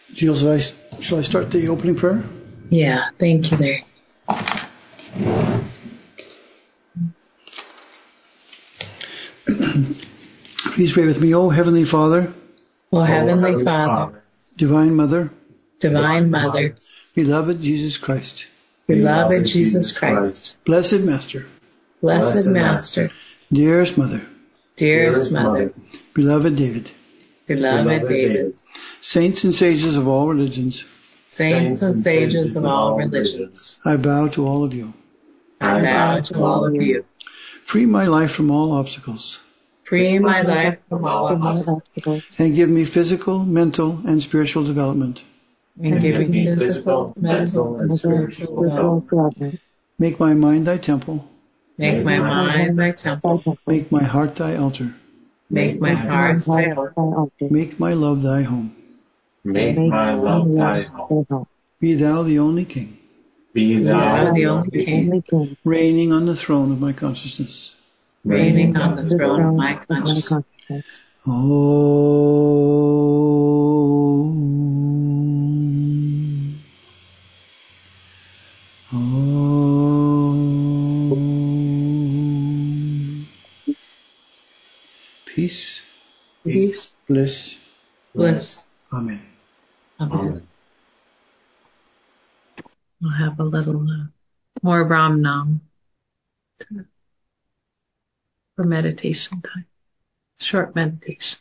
Jill, shall I start the opening prayer? Yeah, thank you there. Please pray with me. O Heavenly Father, Heavenly Father, Divine Mother, Divine Mother, beloved Jesus Christ, beloved Jesus Christ, blessed Master, blessed Master, dearest Mother, dearest Mother, beloved David, beloved David, saints and sages of all religions, saints and sages of all religions, I bow to all of you. I bow to all of you. Free my life from all obstacles, Free my life from all obstacles, and give me physical, mental, and spiritual development. and give me physical, mental, and spiritual development. Make my mind thy temple, Make my mind thy temple, make my heart thy altar, make my heart thy altar, make my love thy home. Make my love thy home. Be thou the only King, Be thou the only King, reigning on the throne of my consciousness. reigning on the throne of my consciousness. Om. Om. Peace, Peace, bliss. bliss. Amen. Amen. We'll have a little more Ram Nam for meditation time. Short meditation.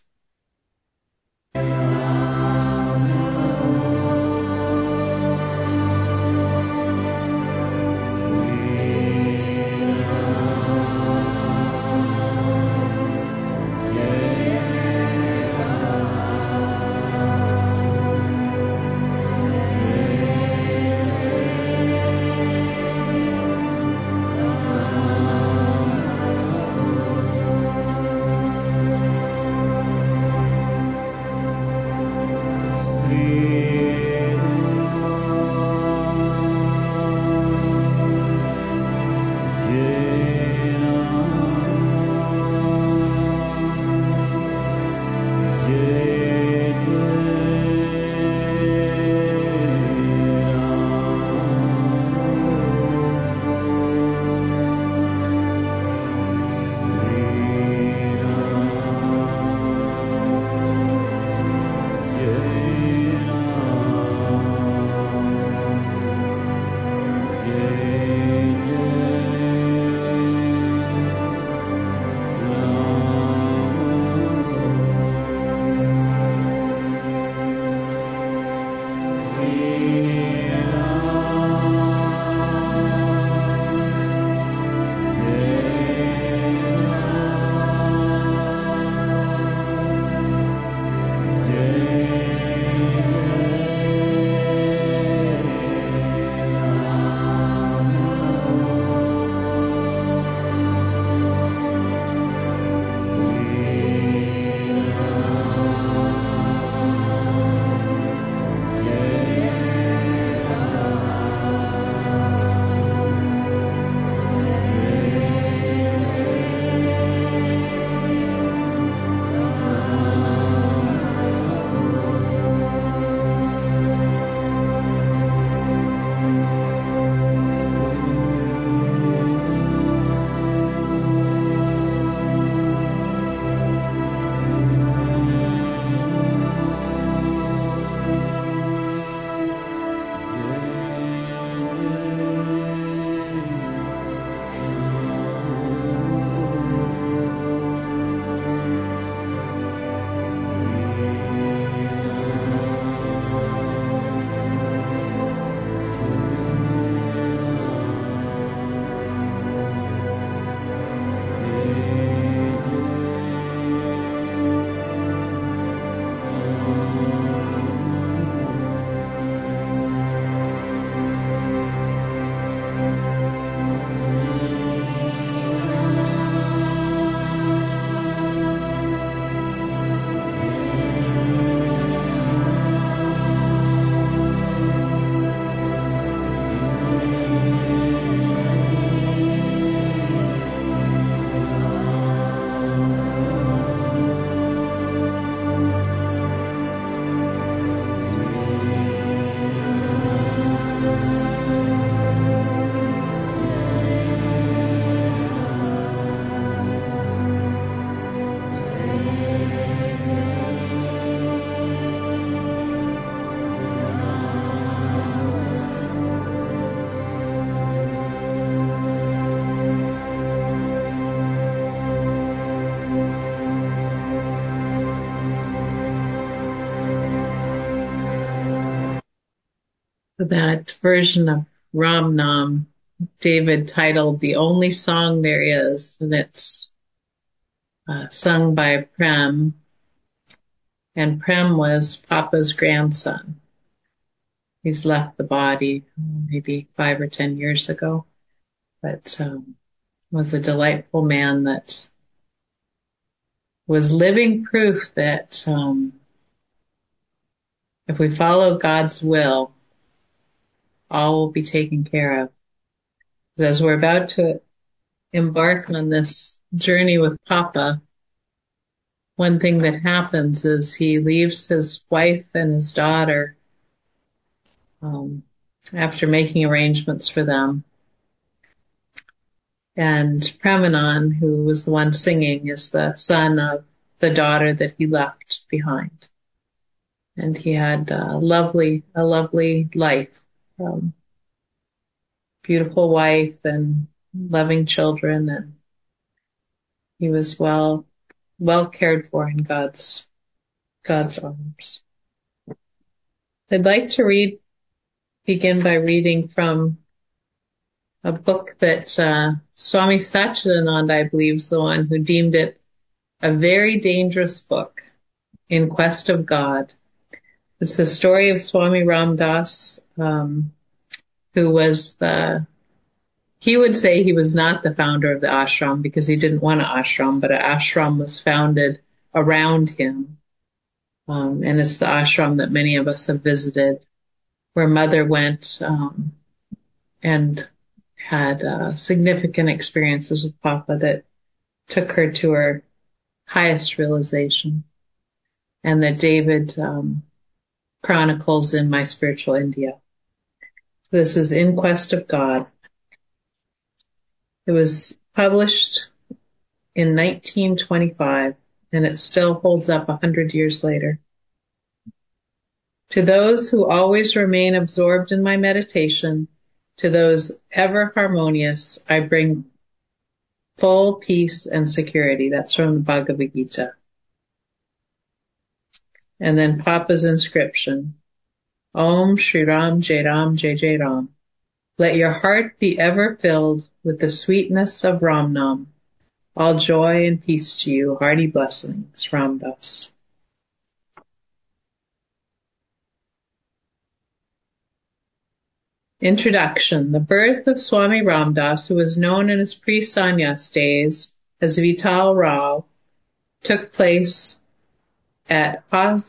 that version of Ram Nam, David titled The Only Song There Is, and it's sung by Prem, and Prem was Papa's grandson. He's left the body maybe 5 or 10 years ago, but was a delightful man that was living proof that if we follow God's will, all will be taken care of. As we're about to embark on this journey with Papa, one thing that happens is he leaves his wife and his daughter after making arrangements for them. And Premanan, who was the one singing, is the son of the daughter that he left behind. And he had a lovely life. Beautiful wife and loving children, and he was well cared for in God's arms. I'd like to begin by reading from a book that Swami Satchidananda, I believe, is the one who deemed it a very dangerous book, In Quest of God. It's the story of Swami Ram Das, who was he would say he was not the founder of the ashram because he didn't want an ashram, but an ashram was founded around him. And it's the ashram that many of us have visited, where Mother went and had significant experiences with Papa that took her to her highest realization, and that David chronicles in My Spiritual India. This is In Quest of God. It was published in 1925, and it still holds up 100 years later. To those who always remain absorbed in my meditation, to those ever harmonious, I bring full peace and security. That's from the Bhagavad Gita. And then Papa's inscription, Om Shri Ram Jai Ram Jai Jai Ram. Let your heart be ever filled with the sweetness of Ram Nam. All joy and peace to you. Hearty blessings, Ram Das. Introduction. The birth of Swami Ram Das, who was known in his pre-sannyas days as Vital Rao, took place at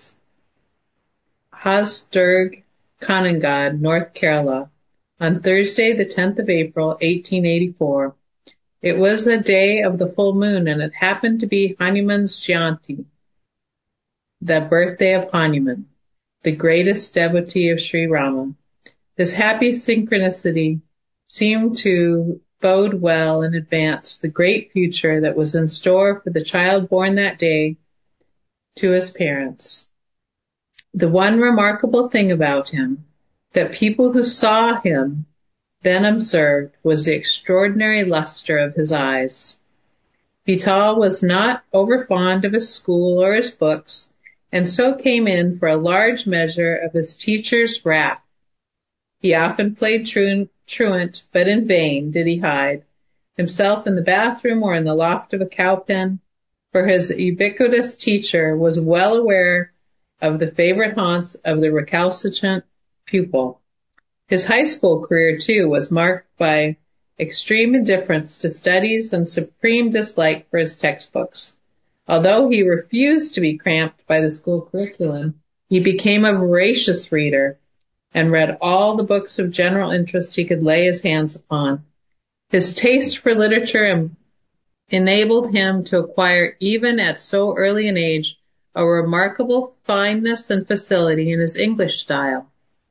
Hasdurg, Kanangad, North Kerala, on Thursday, the 10th of April, 1884. It was the day of the full moon, and it happened to be Hanuman's Jayanti, the birthday of Hanuman, the greatest devotee of Sri Rama. This happy synchronicity seemed to bode well in advance the great future that was in store for the child born that day to his parents. The one remarkable thing about him that people who saw him then observed was the extraordinary luster of his eyes. Vital was not overfond of his school or his books, and so came in for a large measure of his teacher's wrath. He often played truant, but in vain did he hide himself in the bathroom or in the loft of a cowpen, for his ubiquitous teacher was well aware of the favorite haunts of the recalcitrant pupil. His high school career, too, was marked by extreme indifference to studies and supreme dislike for his textbooks. Although he refused to be cramped by the school curriculum, he became a voracious reader and read all the books of general interest he could lay his hands upon. His taste for literature enabled him to acquire, even at so early an age, a remarkable fineness and facility in his English style.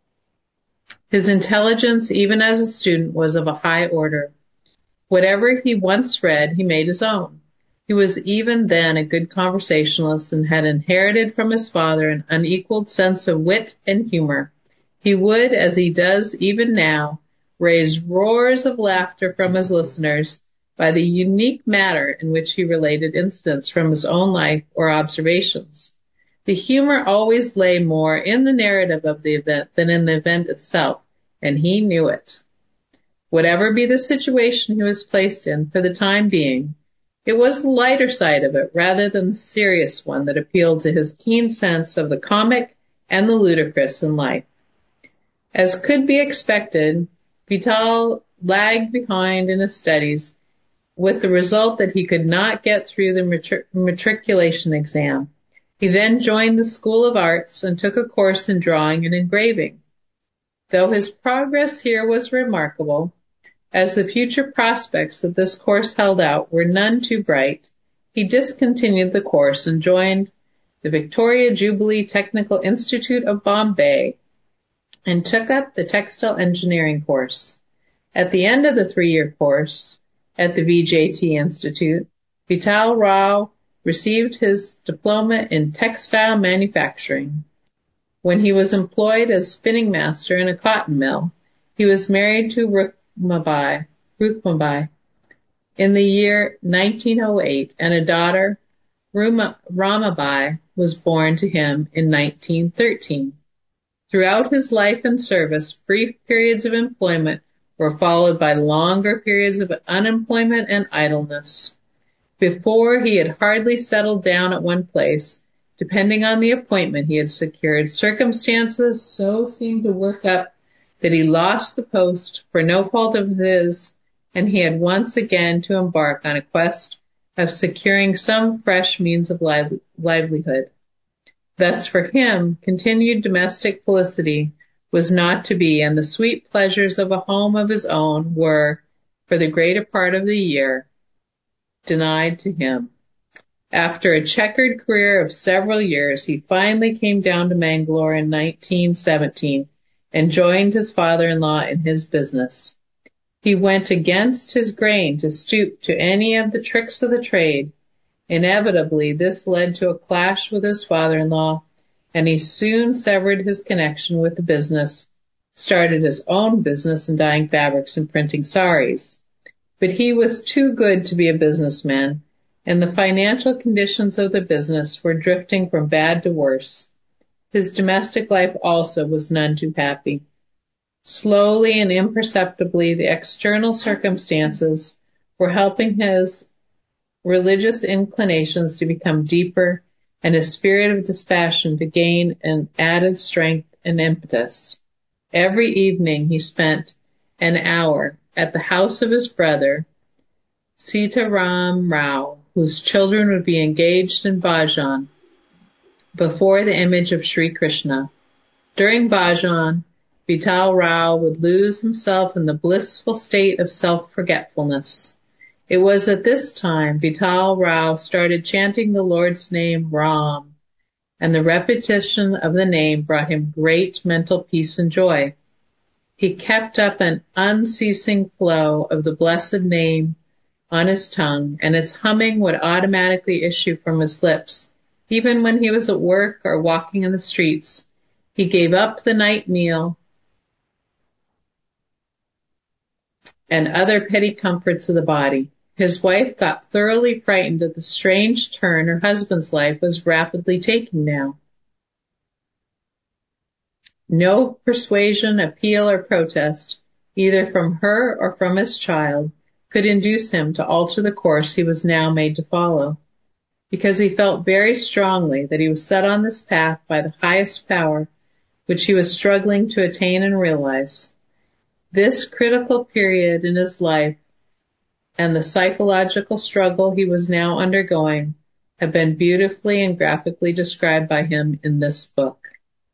His intelligence, even as a student, was of a high order. Whatever he once read, he made his own. He was even then a good conversationalist and had inherited from his father an unequaled sense of wit and humor. He would, as he does even now, raise roars of laughter from his listeners by the unique manner in which he related incidents from his own life or observations. The humor always lay more in the narrative of the event than in the event itself. and he knew it. Whatever be the situation he was placed in for the time being, it was the lighter side of it rather than the serious one that appealed to his keen sense of the comic and the ludicrous in life. As could be expected, Vital lagged behind in his studies, with the result that he could not get through the matriculation exam. He then joined the School of Arts and took a course in drawing and engraving. Though his progress here was remarkable, as the future prospects that this course held out were none too bright, he discontinued the course and joined the Victoria Jubilee Technical Institute of Bombay and took up the textile engineering course. At the end of the 3-year course at the VJT Institute, Vital Rao received his diploma in textile manufacturing. When he was employed as spinning master in a cotton mill, he was married to Rukmabai in the year 1908, and a daughter, Ramabai, was born to him in 1913. Throughout his life and service, brief periods of employment were followed by longer periods of unemployment and idleness. Before, he had hardly settled down at one place, depending on the appointment he had secured. Circumstances so seemed to work up that he lost the post for no fault of his, and he had once again to embark on a quest of securing some fresh means of livelihood. Thus for him, continued domestic felicity was not to be, and the sweet pleasures of a home of his own were, for the greater part of the year, denied to him. After a checkered career of several years, he finally came down to Mangalore in 1917 and joined his father-in-law in his business. He went against his grain to stoop to any of the tricks of the trade. Inevitably, this led to a clash with his father-in-law, and he soon severed his connection with the business, started his own business in dyeing fabrics and printing saris. But he was too good to be a businessman, and the financial conditions of the business were drifting from bad to worse. His domestic life also was none too happy. Slowly and imperceptibly, the external circumstances were helping his religious inclinations to become deeper and his spirit of dispassion to gain an added strength and impetus. Every evening he spent an hour at the house of his brother, Sitaram Rao, whose children would be engaged in bhajan before the image of Sri Krishna. During bhajan, Vital Rao would lose himself in the blissful state of self-forgetfulness. It was at this time Vital Rao started chanting the Lord's name Ram, and the repetition of the name brought him great mental peace and joy. He kept up an unceasing flow of the blessed name on his tongue, and its humming would automatically issue from his lips, even when he was at work or walking in the streets. He gave up the night meal and other petty comforts of the body. His wife got thoroughly frightened at the strange turn her husband's life was rapidly taking now. No persuasion, appeal, or protest, either from her or from his child, could induce him to alter the course he was now made to follow, because he felt very strongly that he was set on this path by the highest power, which he was struggling to attain and realize. This critical period in his life and the psychological struggle he was now undergoing have been beautifully and graphically described by him in this book.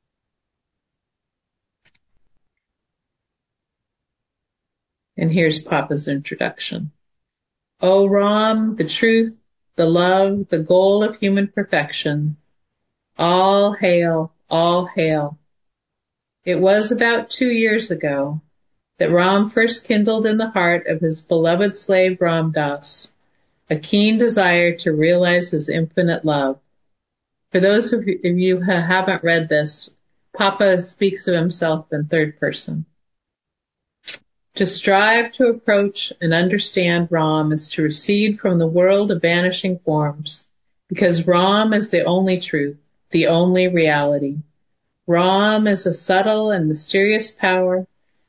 And here's Papa's introduction. O Ram, the truth, the love, the goal of human perfection. All hail, all hail. It was about 2 years ago that Ram first kindled in the heart of his beloved slave Ram Das a keen desire to realize his infinite love. For those of you who haven't read this, Papa speaks of himself in third person. To strive to approach and understand Ram is to recede from the world of vanishing forms, because Ram is the only truth, the only reality. Ram is a subtle and mysterious power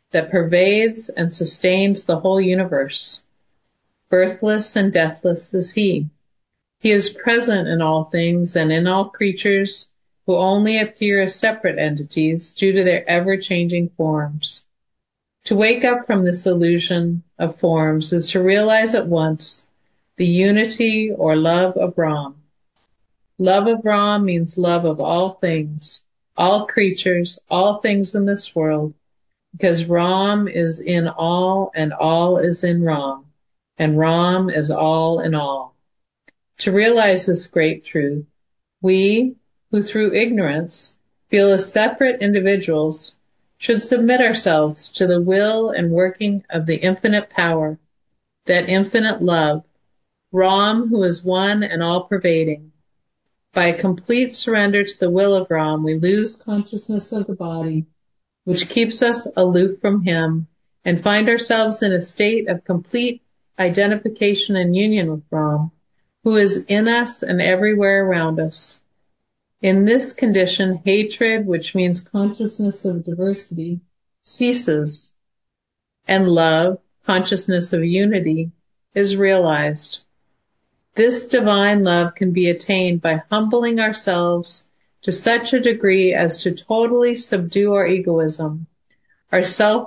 that pervades and sustains the whole universe. Birthless and deathless is he. He is present in all things and in all creatures who only appear as separate entities due to their ever-changing forms. To wake up from this illusion of forms is to realize at once the unity or love of Ram. Love of Ram means love of all things, all creatures, all things in this world, because Ram is in all and all is in Ram, and Ram is all in all. To realize this great truth, we, who through ignorance feel as separate individuals, should submit ourselves to the will and working of the infinite power, that infinite love, Ram, who is one and all-pervading. By a complete surrender to the will of Ram, we lose consciousness of the body, which keeps us aloof from him, and find ourselves in a state of complete identification and union with Ram, who is in us and everywhere around us. In this condition, hatred, which means consciousness of diversity, ceases, and love, consciousness of unity, is realized. This divine love can be attained by humbling ourselves to such a degree as to totally subdue our egoism, our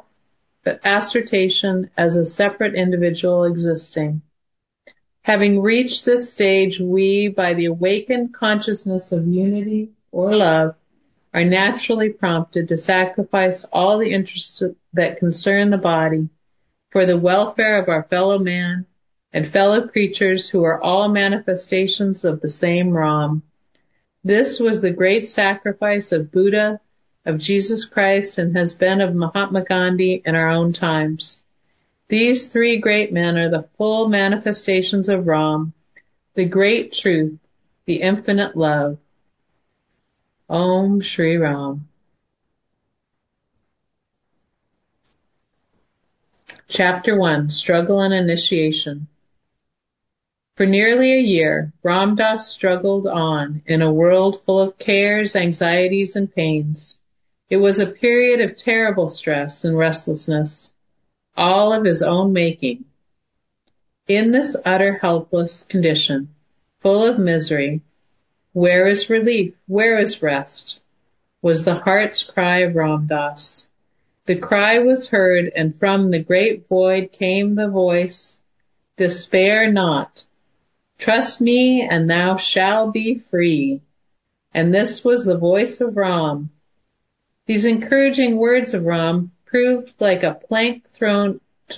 self-assertion as a separate individual existing. Having reached this stage, we, by the awakened consciousness of unity or love, are naturally prompted to sacrifice all the interests that concern the body for the welfare of our fellow man and fellow creatures who are all manifestations of the same Ram. This was the great sacrifice of Buddha, of Jesus Christ, and has been of Mahatma Gandhi in our own times. These three great men are the full manifestations of Ram, the great truth, the infinite love. Om Shri Ram. Chapter 1, Struggle and Initiation. For nearly a year, Ram Das struggled on in a world full of cares, anxieties, and pains. It was a period of terrible stress and restlessness, all of his own making. In this utter helpless condition, full of misery, where is relief? Where is rest? Was the heart's cry of Ram Das. The cry was heard, and from the great void came the voice, "Despair not. Trust me, and thou shalt be free." And this was the voice of Ram. These encouraging words of Ram proved like a plank thrown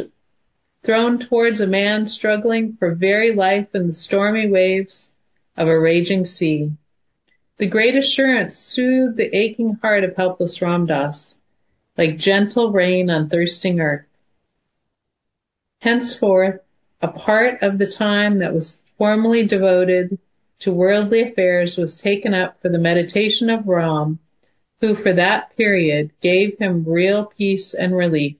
towards a man struggling for very life in the stormy waves of a raging sea. The great assurance soothed the aching heart of helpless Ram Das, like gentle rain on thirsting earth. Henceforth, a part of the time that was formerly devoted to worldly affairs was taken up for the meditation of Ram, who for that period gave him real peace and relief.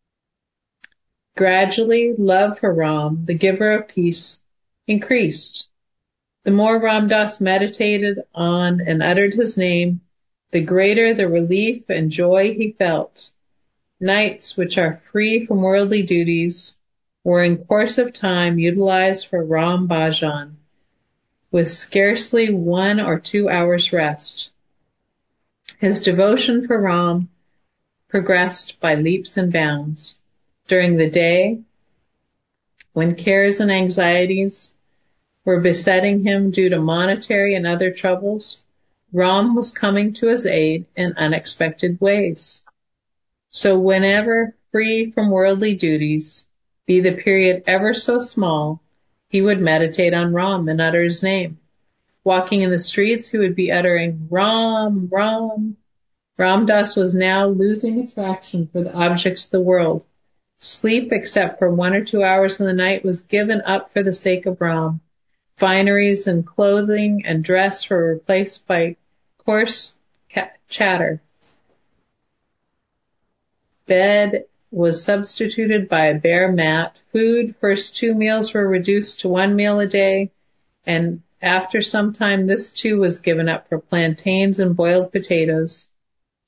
Gradually, love for Ram, the giver of peace, increased. The more Ram Das meditated on and uttered his name, the greater the relief and joy he felt. Nights, which are free from worldly duties, were in course of time utilized for Ram Bhajan, with scarcely 1 or 2 hours rest. His devotion for Ram progressed by leaps and bounds. During the day, when cares and anxieties were besetting him due to monetary and other troubles, Ram was coming to his aid in unexpected ways. So whenever free from worldly duties, be the period ever so small, he would meditate on Ram and utter his name. Walking in the streets, he would be uttering Ram, Ram. Ram Das was now losing attraction for the objects of the world. Sleep, except for 1 or 2 hours in the night, was given up for the sake of Ram. Fineries and clothing and dress were replaced by coarse chatter. Bed was substituted by a bare mat. Food, first 2 meals were reduced to 1 meal a day, and after some time this too was given up for plantains and boiled potatoes.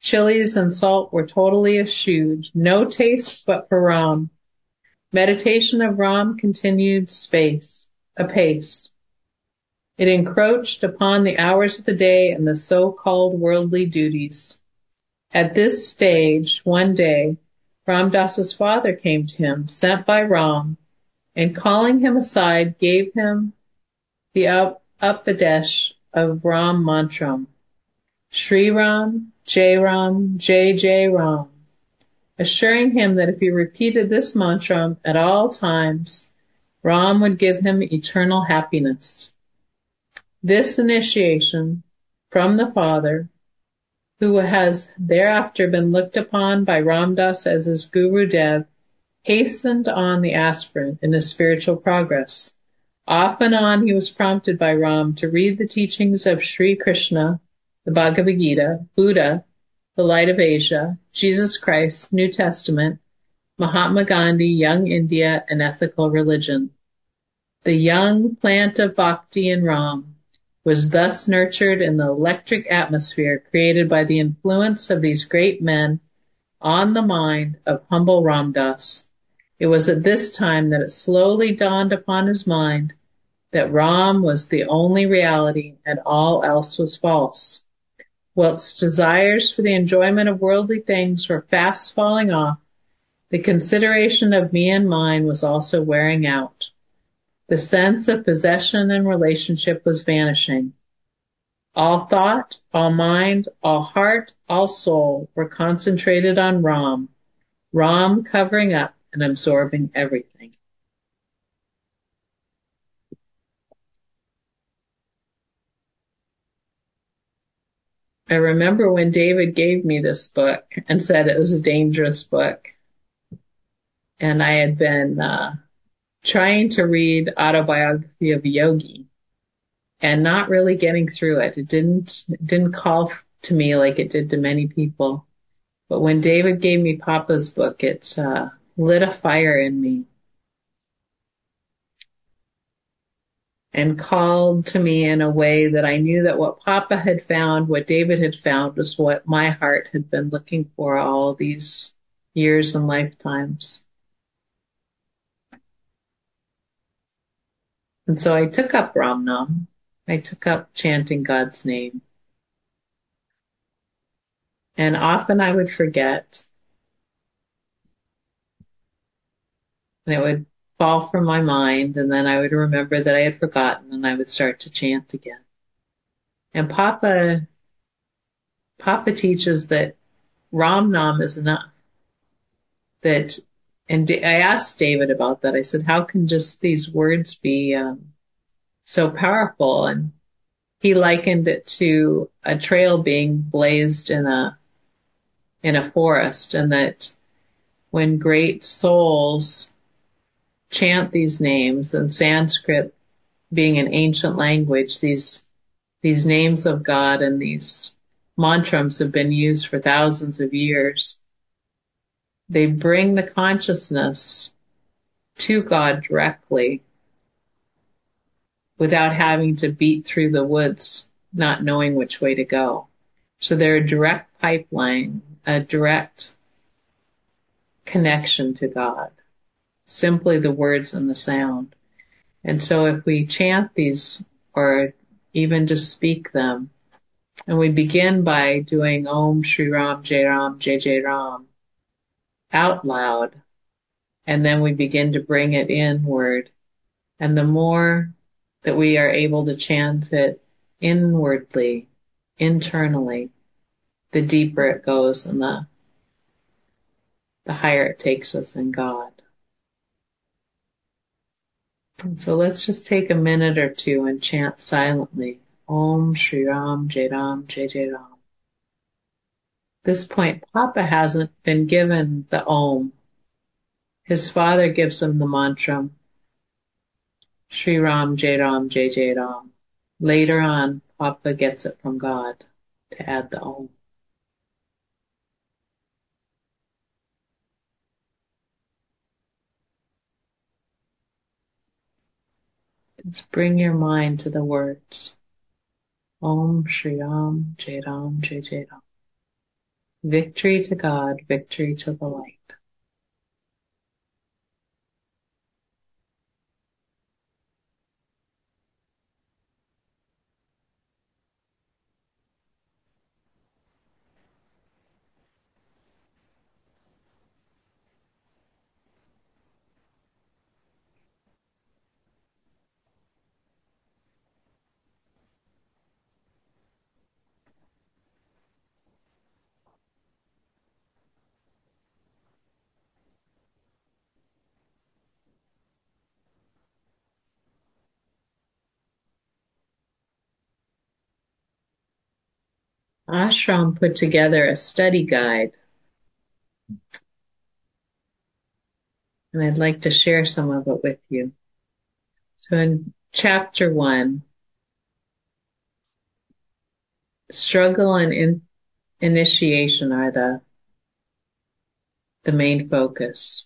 Chilies and salt were totally eschewed. No taste but for Ram. Meditation of Ram continued apace. It encroached upon the hours of the day and the so-called worldly duties. At this stage, one day, Ram Das's father came to him, sent by Ram, and calling him aside, gave him the Upadesh of Ram Mantram, Shri Ram, Jai Ram, Jai Jai Ram, assuring him that if he repeated this mantram at all times, Ram would give him eternal happiness. This initiation from the father, who has thereafter been looked upon by Ram Das as his Guru Dev, hastened on the aspirant in his spiritual progress. Off and on he was prompted by Ram to read the teachings of Sri Krishna, the Bhagavad Gita, Buddha, the Light of Asia, Jesus Christ, New Testament, Mahatma Gandhi, Young India, and Ethical Religion. The young plant of bhakti in Ram was thus nurtured in the electric atmosphere created by the influence of these great men on the mind of humble Ram Das. It was at this time that it slowly dawned upon his mind that Ram was the only reality and all else was false. Whilst desires for the enjoyment of worldly things were fast falling off, the consideration of me and mine was also wearing out. The sense of possession and relationship was vanishing. All thought, all mind, all heart, all soul were concentrated on Ram, Ram covering up and absorbing everything. I remember when David gave me this book and said it was a dangerous book. And I had been trying to read Autobiography of a Yogi and not really getting through it. It didn't call to me like it did to many people. But when David gave me Papa's book, it lit a fire in me and called to me in a way that I knew that what Papa had found, what David had found, was what my heart had been looking for all these years and lifetimes. And so I took up Ram Nam. I took up chanting God's name. And often I would forget. And it would fall from my mind, and then I would remember that I had forgotten, and I would start to chant again. And Papa teaches that Ram Nam is enough. And I asked David about that. I said, how can just these words be so powerful? And he likened it to a trail being blazed in a forest, and that when great souls chant these names, and Sanskrit being an ancient language, these names of God and these mantrams have been used for thousands of years. They bring the consciousness to God directly without having to beat through the woods, not knowing which way to go. So they're a direct pipeline, a direct connection to God. Simply the words and the sound. And so if we chant these, or even just speak them, and we begin by doing Om Shri Ram, Jai Jai Ram out loud, and then we begin to bring it inward. And the more that we are able to chant it inwardly, internally, the deeper it goes and the higher it takes us in God. And so let's just take a minute or two and chant silently. Om Shri Ram, Jai Ram. At this point, Papa hasn't been given the Om. His father gives him the mantra, Shri Ram, Jai Ram. Later on, Papa gets it from God to add the Om. Just bring your mind to the words. Om Shri Ram, Jai Ram. Victory to God, victory to the light. Ashram put together a study guide, and I'd like to share some of it with you. So in chapter 1, struggle and initiation are the main focus.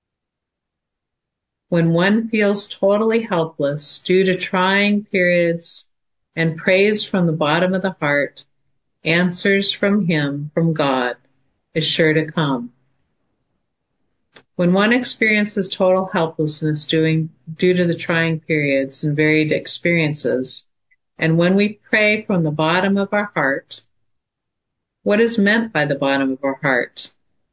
When one feels totally helpless due to trying periods and prays from the bottom of the heart, answers from Him, from God, is sure to come. When one experiences total helplessness due to the trying periods and varied experiences, and when we pray from the bottom of our heart, what is meant by the bottom of our heart?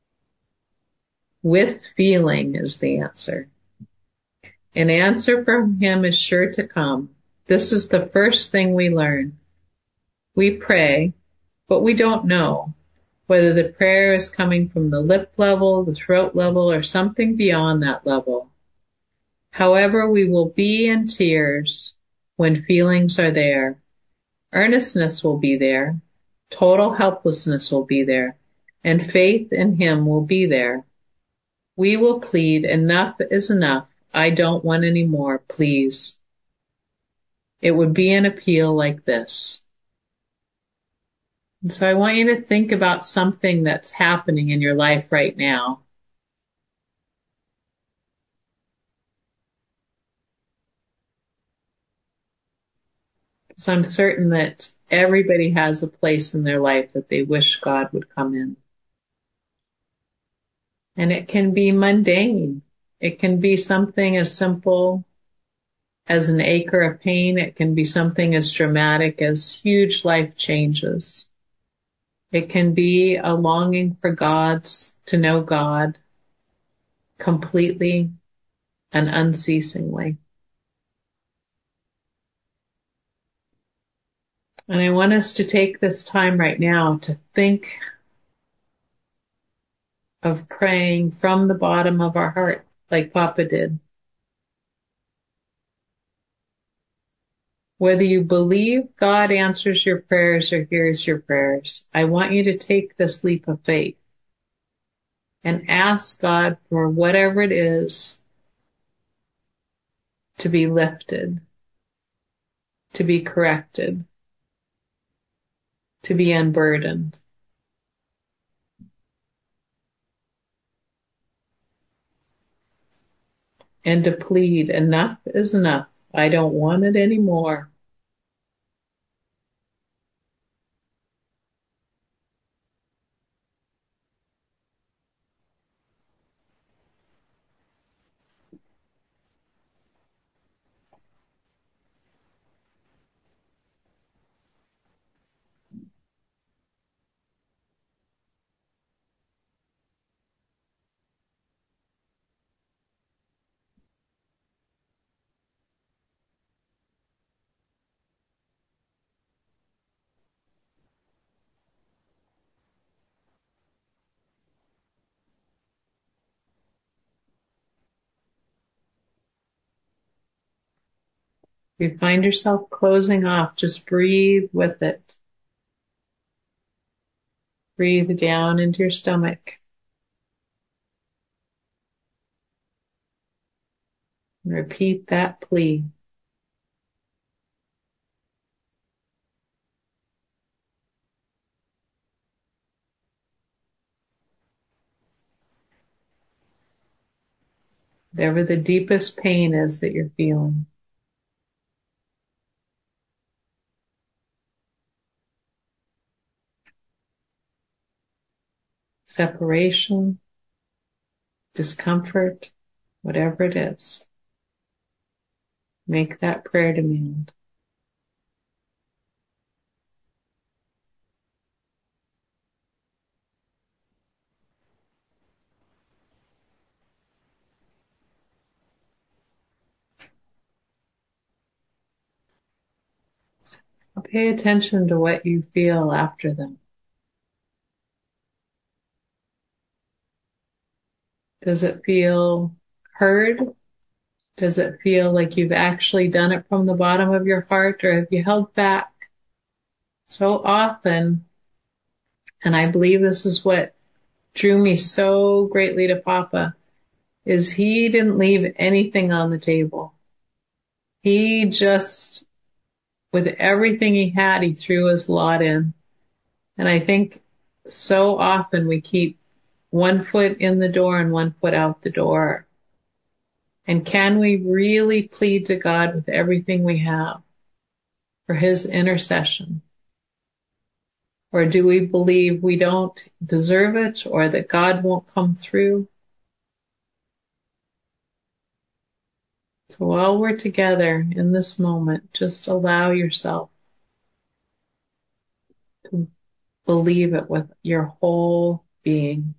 With feeling is the answer. An answer from Him is sure to come. This is the first thing we learn. We pray, but we don't know whether the prayer is coming from the lip level, the throat level, or something beyond that level. However, we will be in tears when feelings are there. Earnestness will be there. Total helplessness will be there. And faith in Him will be there. We will plead, enough is enough. I don't want any more, please. It would be an appeal like this. And so I want you to think about something that's happening in your life right now. Because I'm certain that everybody has a place in their life that they wish God would come in. And it can be mundane. It can be something as simple as an acre of pain. It can be something as dramatic as huge life changes. It can be a longing for to know God completely and unceasingly. And I want us to take this time right now to think of praying from the bottom of our heart, like Papa did. Whether you believe God answers your prayers or hears your prayers, I want you to take this leap of faith and ask God for whatever it is to be lifted, to be corrected, to be unburdened. And to plead, enough is enough. I don't want it anymore. If you find yourself closing off, just breathe with it. Breathe down into your stomach. And repeat that plea. Whatever the deepest pain is that you're feeling. separation, discomfort, whatever it is. Make that prayer demand. Pay attention to what you feel after them. Does it feel heard? Does it feel like you've actually done it from the bottom of your heart, or have you held back? So often, and I believe this is what drew me so greatly to Papa, is he didn't leave anything on the table. He just, with everything he had, he threw his lot in. And I think so often we keep one foot in the door and one foot out the door. And can we really plead to God with everything we have for his intercession? Or do we believe we don't deserve it, or that God won't come through? So while we're together in this moment, just allow yourself to believe it with your whole being.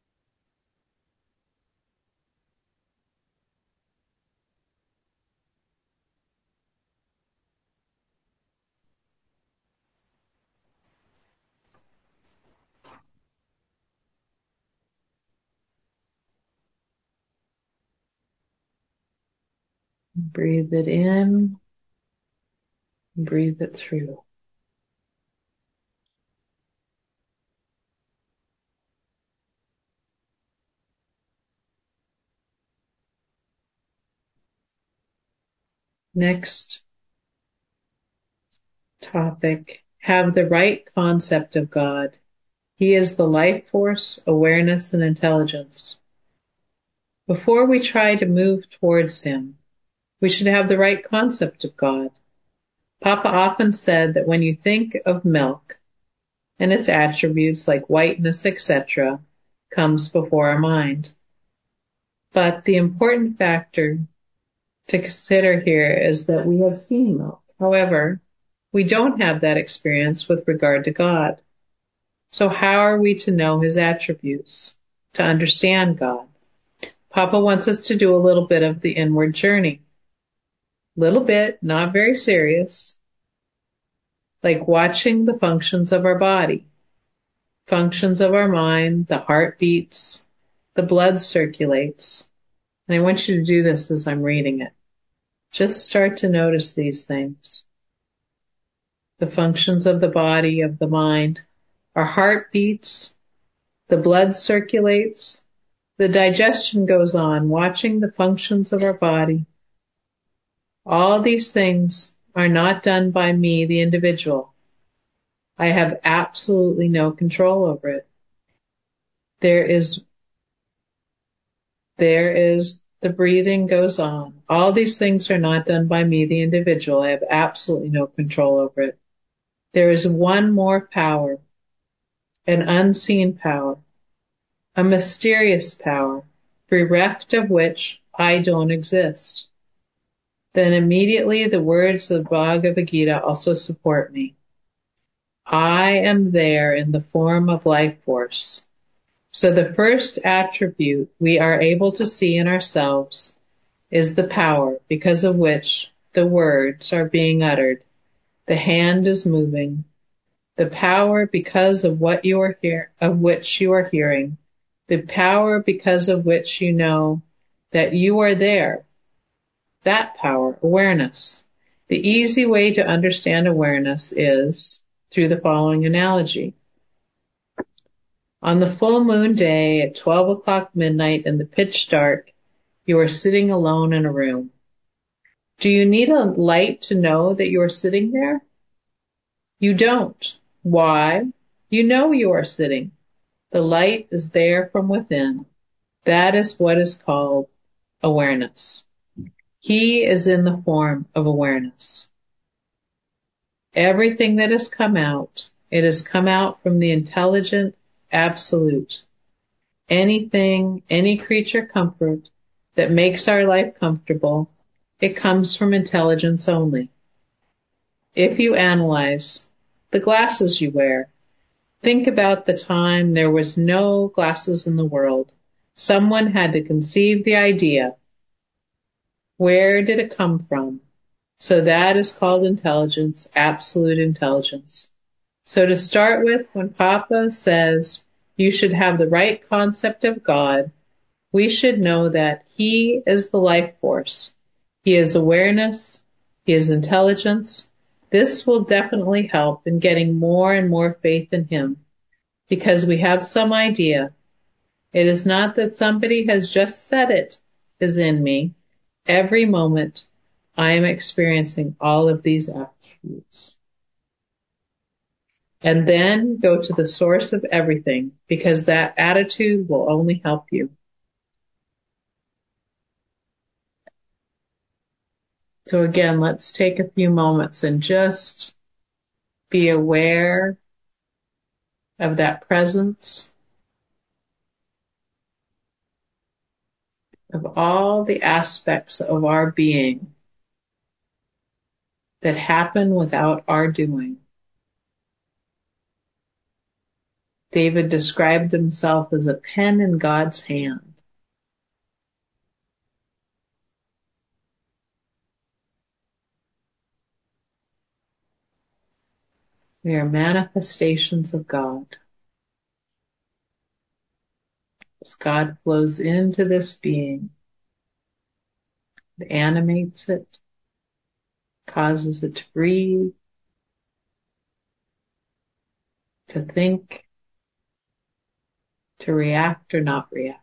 Breathe it in, breathe it through. Next topic, have the right concept of God. He is the life force, awareness, and intelligence. Before we try to move towards him, we should have the right concept of God. Papa often said that when you think of milk and its attributes like whiteness, etc., comes before our mind. But the important factor to consider here is that we have seen milk. However, we don't have that experience with regard to God. So how are we to know his attributes, to understand God? Papa wants us to do a little bit of the inward journey. Little bit, not very serious. Like watching the functions of our body, functions of our mind, the heart beats, the blood circulates. And I want you to do this as I'm reading it. Just start to notice these things. The functions of the body, of the mind. Our heart beats, the blood circulates, the digestion goes on, watching the functions of our body. All these things are not done by me, the individual. I have absolutely no control over it. There is the breathing goes on. All these things are not done by me, the individual. I have absolutely no control over it. There is one more power, an unseen power, a mysterious power, bereft of which I don't exist. Then immediately the words of the Bhagavad Gita also support me. I am there in the form of life force. So the first attribute we are able to see in ourselves is the power because of which the words are being uttered. The hand is moving. The power because of what you are of which you are hearing. The power because of which you know that you are there. That power, awareness. The easy way to understand awareness is through the following analogy. On the full moon day at 12 o'clock midnight in the pitch dark, you are sitting alone in a room. Do you need a light to know that you are sitting there? You don't. Why? You know you are sitting. The light is there from within. That is what is called awareness. He is in the form of awareness. Everything that has come out, it has come out from the intelligent absolute. anything, any creature comfort that makes our life comfortable, it comes from intelligence only. If you analyze the glasses you wear, think about the time there was no glasses in the world. Someone had to conceive the idea. Where did it come from? So that is called intelligence, absolute intelligence. So to start with, when Papa says you should have the right concept of God, we should know that He is the life force. He is awareness. He is intelligence. This will definitely help in getting more and more faith in Him because we have some idea. It is not that somebody has just said it is in me. Every moment I am experiencing all of these attributes. And then go to the source of everything because that attitude will only help you. So again, let's take a few moments and just be aware of that presence, of all the aspects of our being that happen without our doing. David described himself as a pen in God's hand. We are manifestations of God. As God flows into this being, it animates it, causes it to breathe, to think, to react or not react.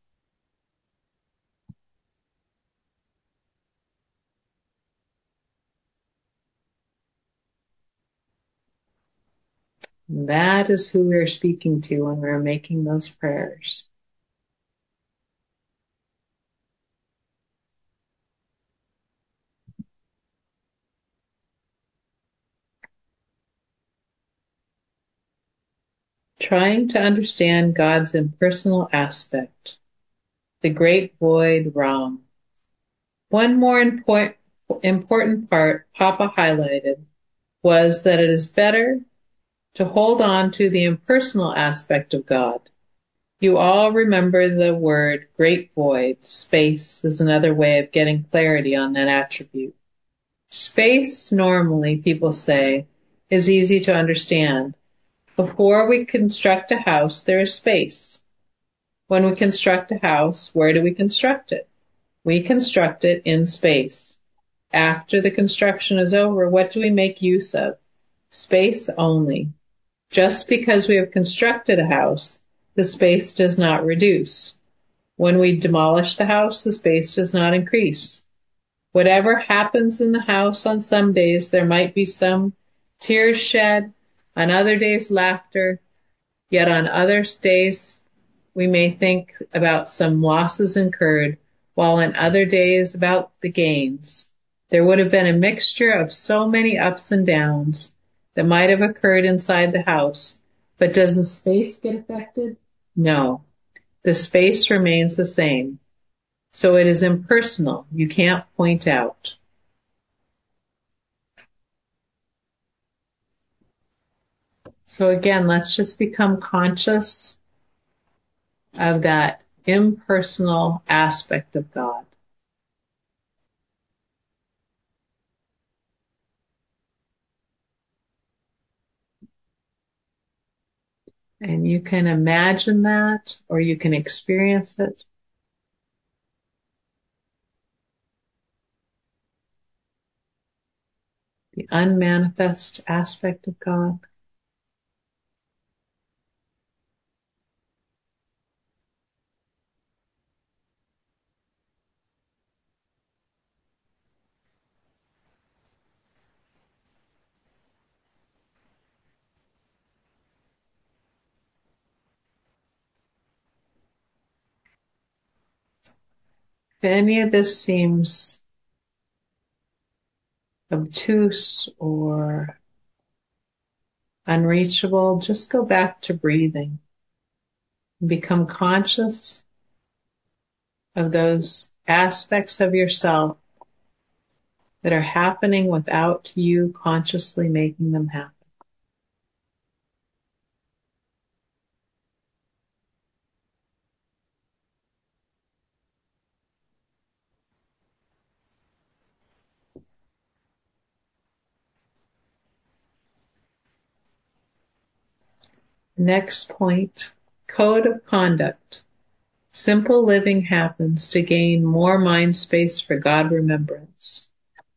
And that is who we're speaking to when we're making those prayers. Trying to understand God's impersonal aspect, the great void Ram. One more important part Papa highlighted was that it is better to hold on to the impersonal aspect of God. You all remember the word great void. Space is another way of getting clarity on that attribute. Space, normally, people say, is easy to understand. Before we construct a house, there is space. When we construct a house, where do we construct it? We construct it in space. After the construction is over, what do we make use of? Space only. Just because we have constructed a house, the space does not reduce. When we demolish the house, the space does not increase. Whatever happens in the house, on some days there might be some tears shed, on other days laughter, yet on other days we may think about some losses incurred, while on other days about the gains. There would have been a mixture of so many ups and downs that might have occurred inside the house, but does the space get affected? No. The space remains the same. So it is impersonal. You can't point out. So again, let's just become conscious of that impersonal aspect of God. And you can imagine that, or you can experience it. The unmanifest aspect of God. If any of this seems obtuse or unreachable, just go back to breathing. Become conscious of those aspects of yourself that are happening without you consciously making them happen. Next point, code of conduct. Simple living happens to gain more mind space for God remembrance.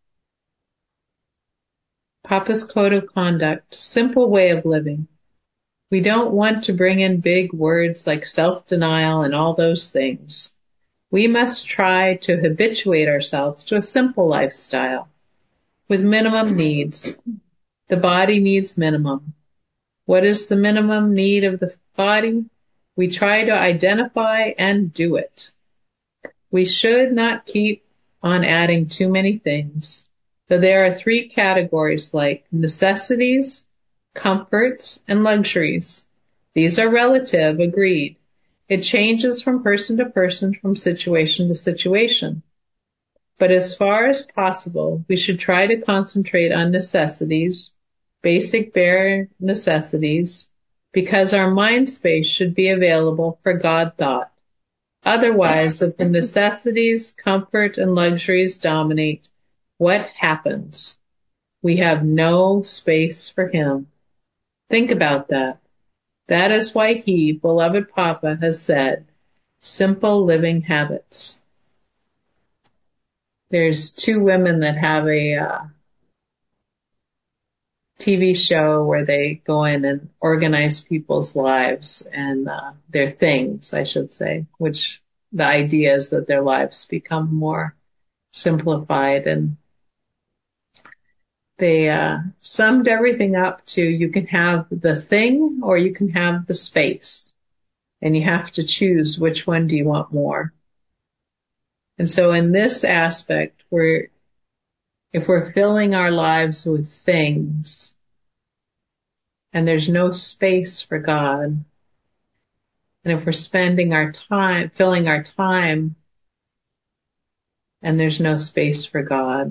Papa's code of conduct, simple way of living. We don't want to bring in big words like self-denial and all those things. We must try to habituate ourselves to a simple lifestyle with minimum needs. The body needs minimum. What is the minimum need of the body? We try to identify and do it. We should not keep on adding too many things. So there are three categories like necessities, comforts, and luxuries. These are relative, agreed. It changes from person to person, from situation to situation. But as far as possible, we should try to concentrate on necessities, basic bare necessities, because our mind space should be available for God thought. Otherwise, if the necessities, comfort, and luxuries dominate, what happens? We have no space for Him. Think about that. That is why He, beloved Papa, has said, simple living habits. There's two women that have a TV show where they go in and organize people's lives and their things, I should say, which the idea is that their lives become more simplified, and they summed everything up to you can have the thing or you can have the space, and you have to choose which one do you want more. And so in this aspect, if we're filling our lives with things and there's no space for God, and if we're spending our time, filling our time, and there's no space for God,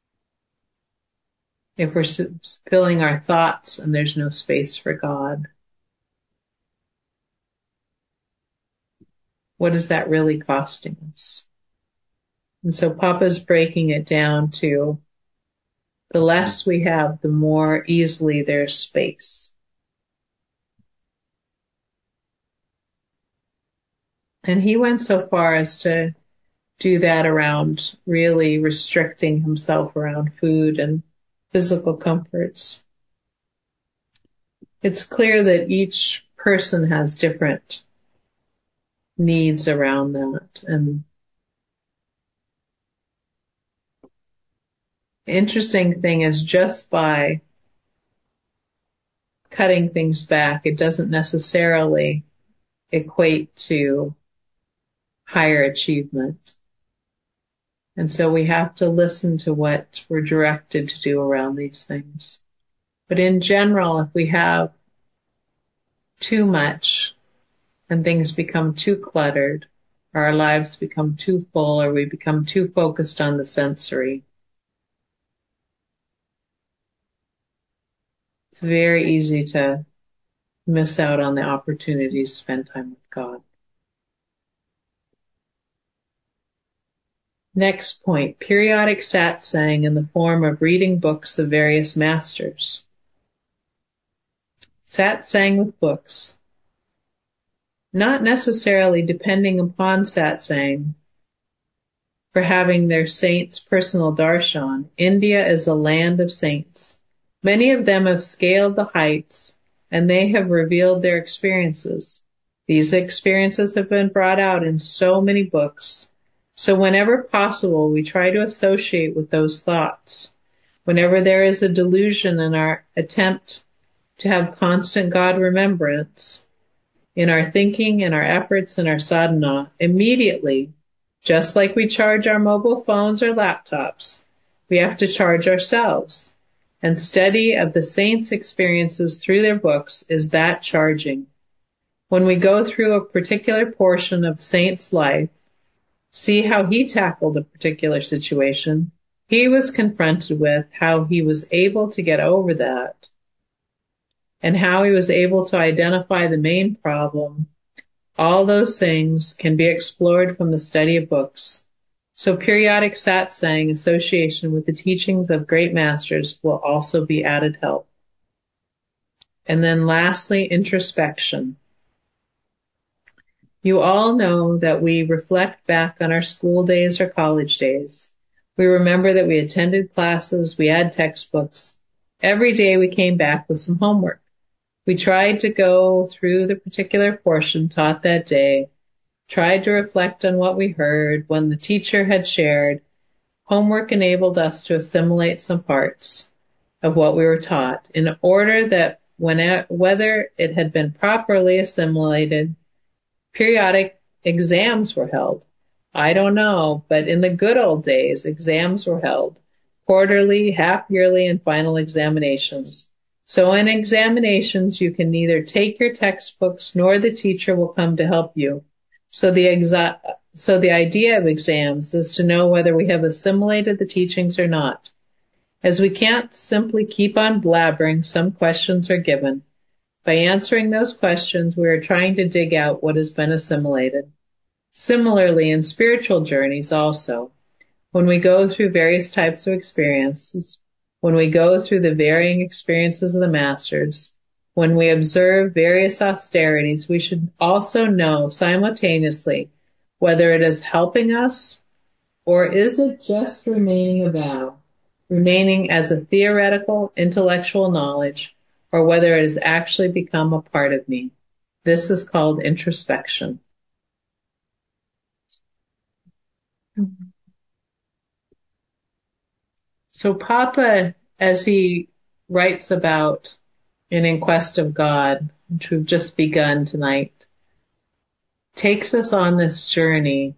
if we're filling our thoughts and there's no space for God, what is that really costing us? And so Papa's breaking it down to the less we have, the more easily there's space. And he went so far as to do that around really restricting himself around food and physical comforts. It's clear that each person has different needs around that. And the interesting thing is just by cutting things back, it doesn't necessarily equate to higher achievement. And so we have to listen to what we're directed to do around these things. But in general, if we have too much and things become too cluttered, or our lives become too full, or we become too focused on the sensory, it's very easy to miss out on the opportunity to spend time with God. Next point, periodic satsang in the form of reading books of various masters. Satsang with books. Not necessarily depending upon satsang for having their saints' personal darshan. India is a land of saints. Many of them have scaled the heights, and they have revealed their experiences. These experiences have been brought out in so many books. So whenever possible, we try to associate with those thoughts. Whenever there is a delusion in our attempt to have constant God remembrance, in our thinking, in our efforts, in our sadhana, immediately, just like we charge our mobile phones or laptops, we have to charge ourselves. And study of the saints' experiences through their books is that charging. When we go through a particular portion of Saint's life, see how he tackled a particular situation, he was confronted with how he was able to get over that and how he was able to identify the main problem. All those things can be explored from the study of books. So periodic satsang association with the teachings of great masters will also be added help. And then lastly, introspection. You all know that we reflect back on our school days or college days. We remember that we attended classes, we had textbooks. Every day we came back with some homework. We tried to go through the particular portion taught that day, tried to reflect on what we heard when the teacher had shared. Homework enabled us to assimilate some parts of what we were taught in order that whether it had been properly assimilated, periodic exams were held. I don't know, but in the good old days, exams were held. Quarterly, half-yearly, and final examinations. So in examinations, you can neither take your textbooks nor the teacher will come to help you. So the idea of exams is to know whether we have assimilated the teachings or not. As we can't simply keep on blabbering, some questions are given. By answering those questions, we are trying to dig out what has been assimilated. Similarly, in spiritual journeys also, when we go through various types of experiences, when we go through the varying experiences of the masters, when we observe various austerities, we should also know simultaneously whether it is helping us or is it just remaining a vow, remaining as a theoretical, intellectual knowledge, or whether it has actually become a part of me. This is called introspection. So Papa, as he writes about in Quest of God, which we've just begun tonight, takes us on this journey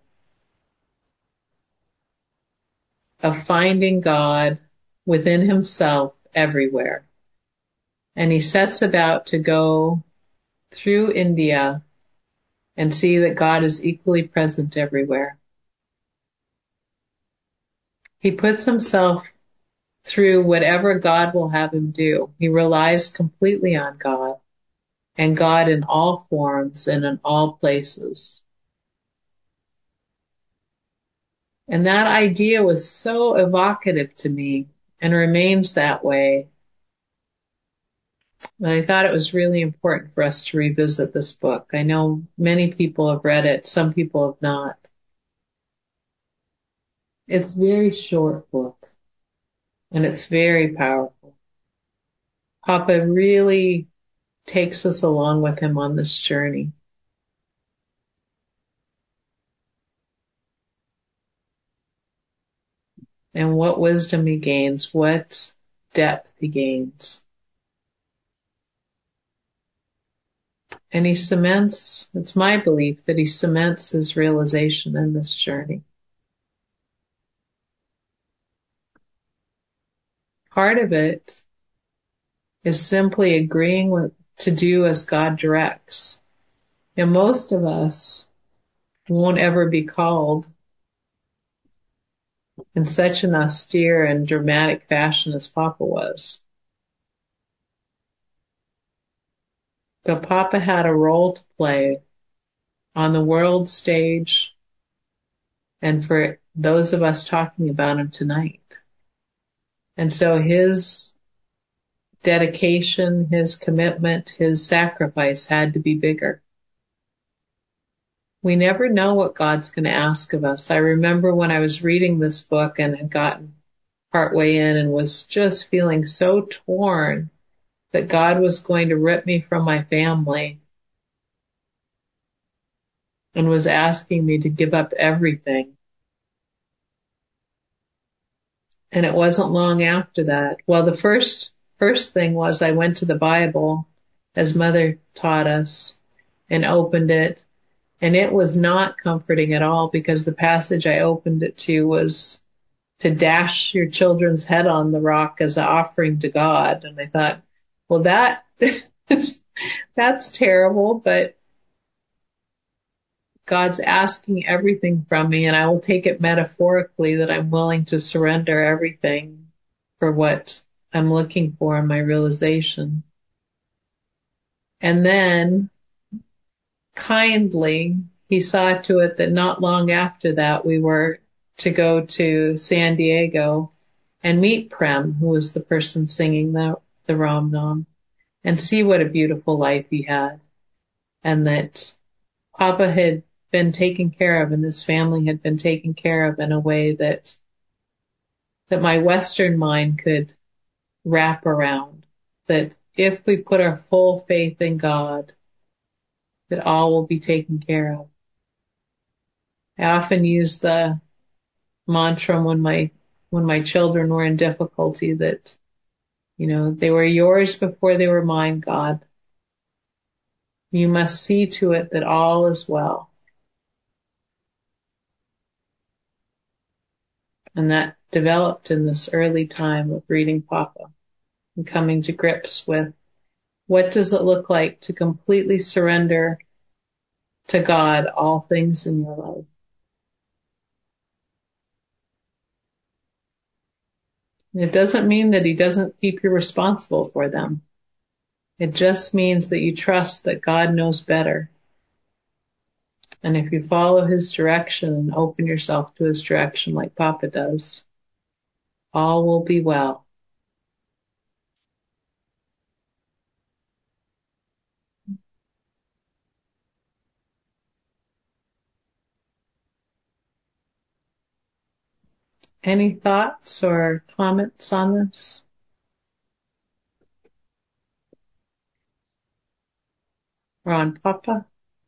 of finding God within himself everywhere. And he sets about to go through India and see that God is equally present everywhere. He puts himself through whatever God will have him do. He relies completely on God and God in all forms and in all places. And that idea was so evocative to me and remains that way. And I thought it was really important for us to revisit this book. I know many people have read it, some people have not. It's a very short book and it's very powerful. Papa really takes us along with him on this journey. And what wisdom he gains, what depth he gains. And he cements, it's my belief that he cements his realization in this journey. Part of it is simply agreeing to do as God directs. And most of us won't ever be called in such an austere and dramatic fashion as Papa was. But Papa had a role to play on the world stage and for those of us talking about him tonight. And so his dedication, his commitment, his sacrifice had to be bigger. We never know what God's going to ask of us. I remember when I was reading this book and had gotten partway in and was just feeling so torn that God was going to rip me from my family and was asking me to give up everything. And it wasn't long after that. Well, the first thing was I went to the Bible, as Mother taught us, and opened it. And it was not comforting at all because the passage I opened it to was to dash your children's head on the rock as an offering to God. And I thought, well, that's terrible, but God's asking everything from me, and I will take it metaphorically that I'm willing to surrender everything for what I'm looking for in my realization. And then kindly, he saw to it that not long after that we were to go to San Diego and meet Prem, who was the person singing the Ram Nam, and see what a beautiful life he had, and that Papa had been taken care of and his family had been taken care of in a way that my Western mind could wrap around. That if we put our full faith in God, that all will be taken care of. I often use the mantra when my children were in difficulty that, they were yours before they were mine, God. You must see to it that all is well. And that developed in this early time of reading Papa and coming to grips with what does it look like to completely surrender to God all things in your life. And it doesn't mean that he doesn't keep you responsible for them. It just means that you trust that God knows better. And if you follow his direction and open yourself to his direction like Papa does, all will be well. Any thoughts or comments on this? Or on Papa?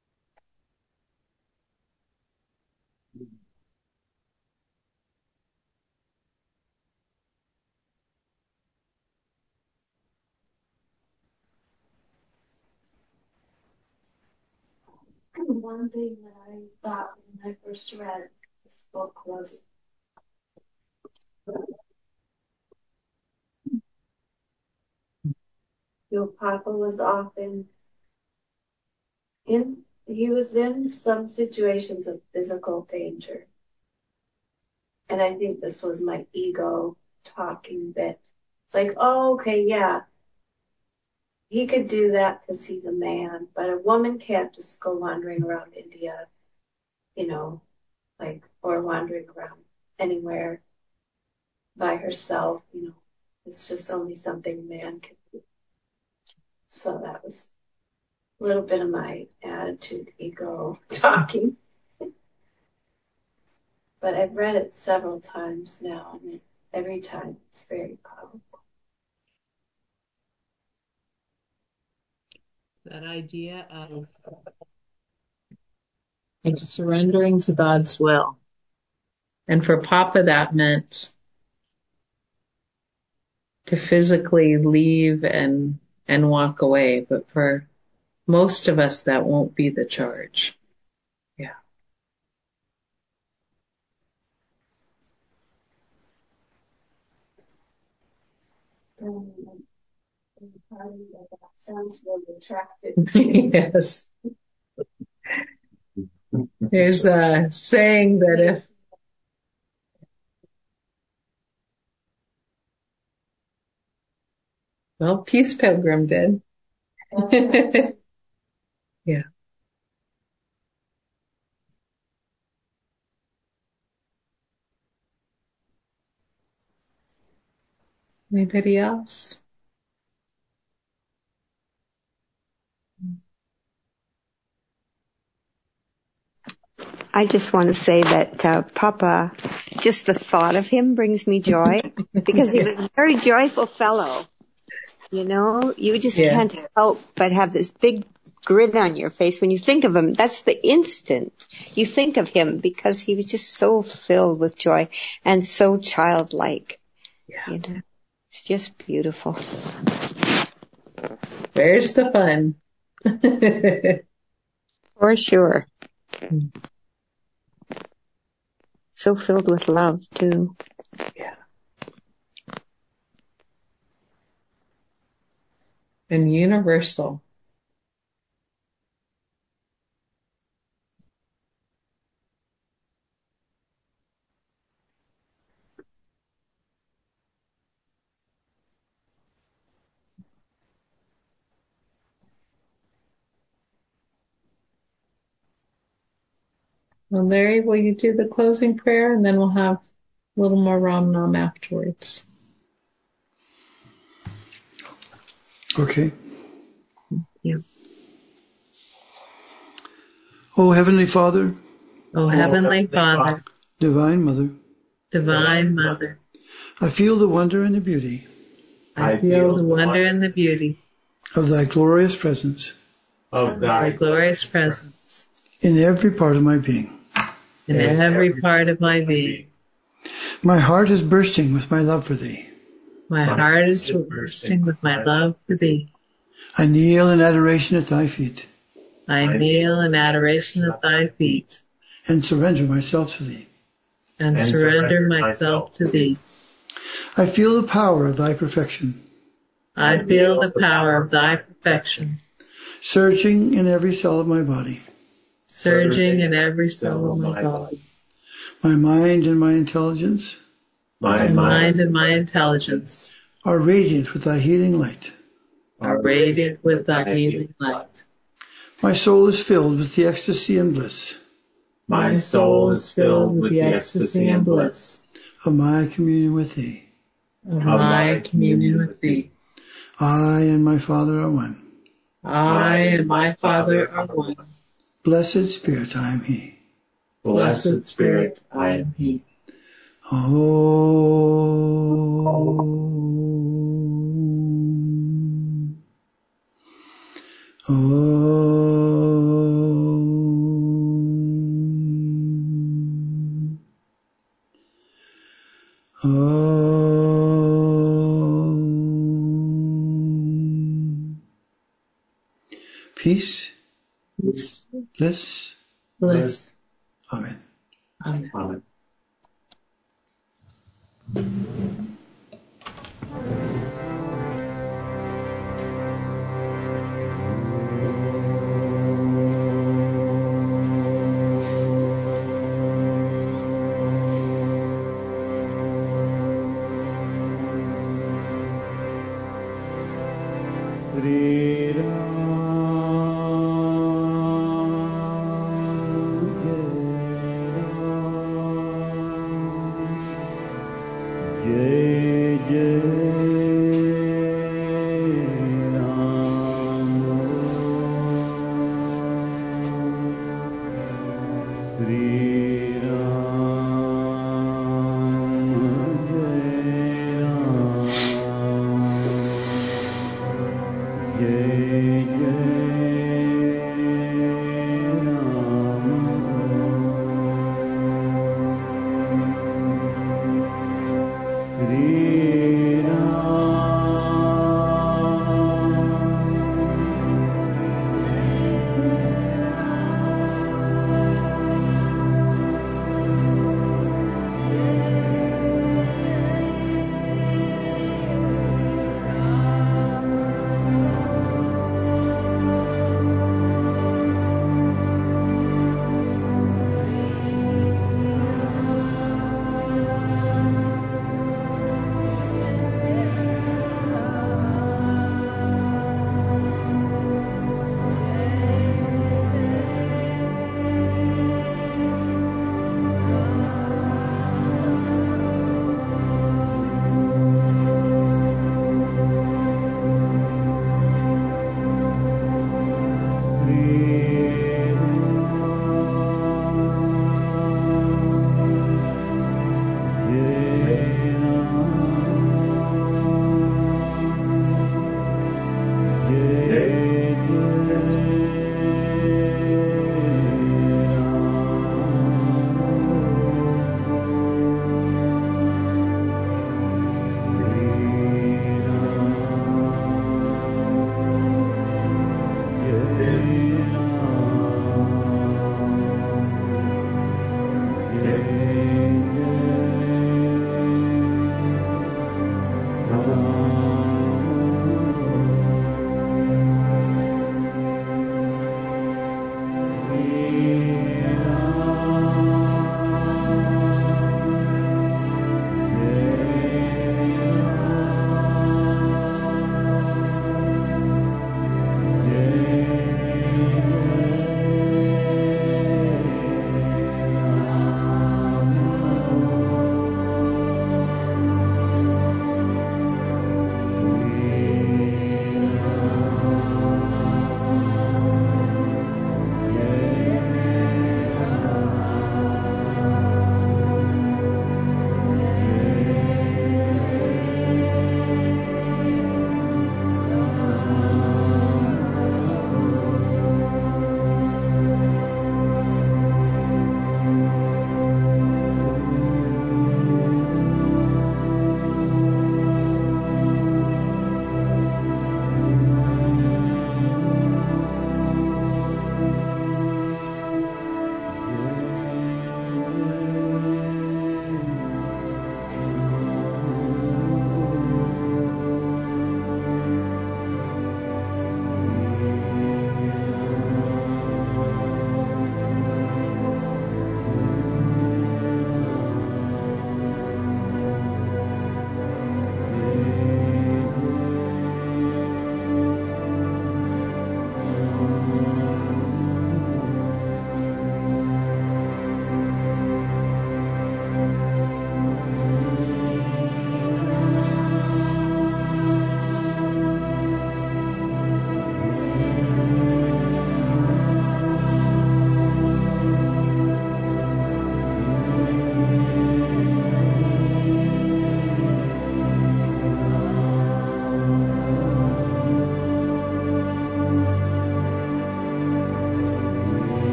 One thing that I thought when I first read this book was Papa was often he was in some situations of physical danger. And I think this was my ego talking a bit. It's like, oh, okay, yeah, he could do that because he's a man, but a woman can't just go wandering around India, or wandering around anywhere by herself, It's just only something a man can do. So that was a little bit of my attitude, ego talking. But I've read it several times now, and every time it's very powerful. That idea of surrendering to God's will. And for Papa, that meant to physically leave and walk away. But for most of us, that won't be the charge. Yeah. There's a part of me that sounds really attractive. Yes. There's a saying that if Peace Pilgrim did. Yeah. Anybody else? I just want to say that Papa, just the thought of him brings me joy because he was a very joyful fellow. You just can't help but have this big grin on your face when you think of him. That's the instant you think of him because he was just so filled with joy and so childlike. Yeah. It's just beautiful. Where's the fun? For sure. So filled with love, too. Yeah. And universal. Well, Larry, will you do the closing prayer, and then we'll have a little more Ram Nam afterwards. Okay. Yeah. O Heavenly Father, Oh, Heavenly Father, Divine Mother, Divine Mother, I feel the wonder and the beauty I feel the wonder and the beauty of Thy glorious presence of Thy thy glorious presence in every part of my being. in every part of my being. My heart is bursting with my love for Thee. My heart is bursting with my love for Thee. I kneel in adoration at Thy feet I kneel in adoration at Thy feet and surrender myself to Thee. and surrender myself to Thee. I feel the power of Thy perfection I feel the power of Thy perfection surging in every cell of my body. surging in every cell of my body. My mind and my intelligence My mind and my intelligence are radiant with Thy healing light. are radiant with Thy healing light. My soul is filled with the ecstasy and bliss My soul is filled with the ecstasy and bliss of my communion with Thee. of my communion with Thee. I and my Father are one. I and my Father are one. Blessed Spirit, I am He. Blessed Spirit, I am He. Om. Om. Om. Peace, Peace, bliss. bliss. Amen. Amen. Amen.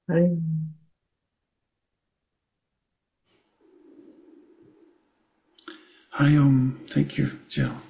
Hari Om. Thank you, Jill.